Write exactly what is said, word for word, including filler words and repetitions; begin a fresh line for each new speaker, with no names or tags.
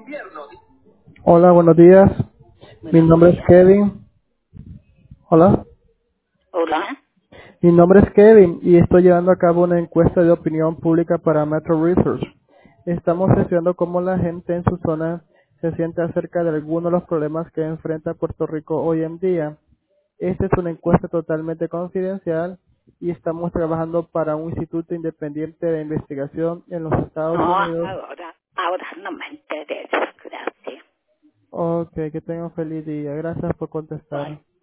Hola, buenos días. Mi
Buenos
nombre es
días.
Kevin. Hola.
Hola.
Mi nombre es Kevin y estoy llevando a cabo una encuesta de opinión pública para Metro Research. Estamos estudiando cómo la gente en su zona se siente acerca de algunos de los problemas que enfrenta Puerto Rico hoy en día. Esta es una encuesta totalmente confidencial y estamos trabajando para un instituto independiente de investigación en los Estados
No,
Unidos.
ahora, ahora no me interesa. Gracias.
Ok, que tengan un feliz día. Gracias por
Bye.
contestar.